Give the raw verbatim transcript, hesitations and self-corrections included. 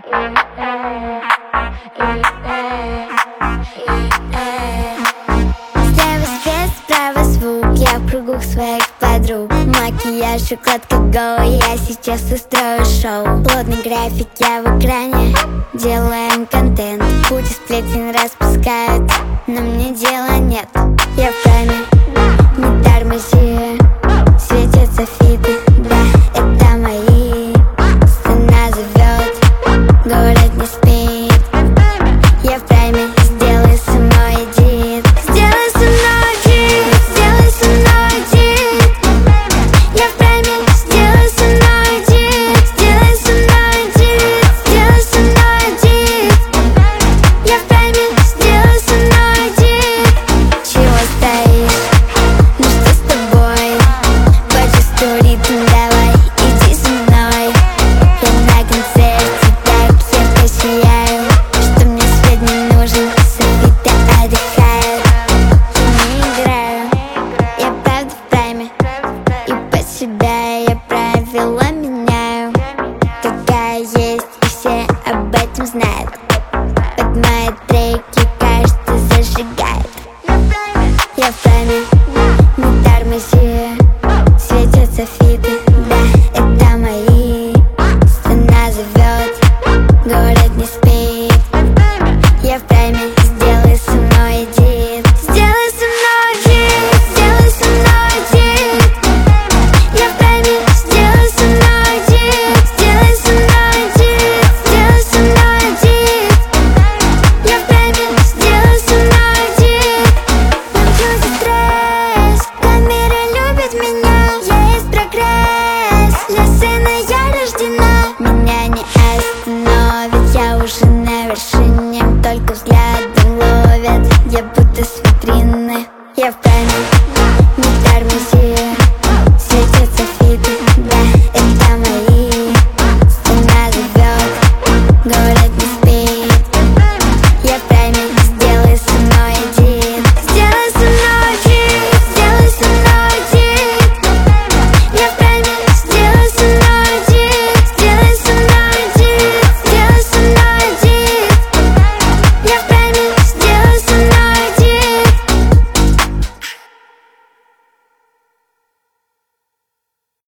Слева свет, справа звук, я в кругу своих подруг. Макияж, укладка голой, я сейчас устрою шоу. Плотный график, я в экране, делаем контент. Куча сплетен распускают, но мне дела нет. Я в кайме, не тормози, светятся фиты, да, это мои.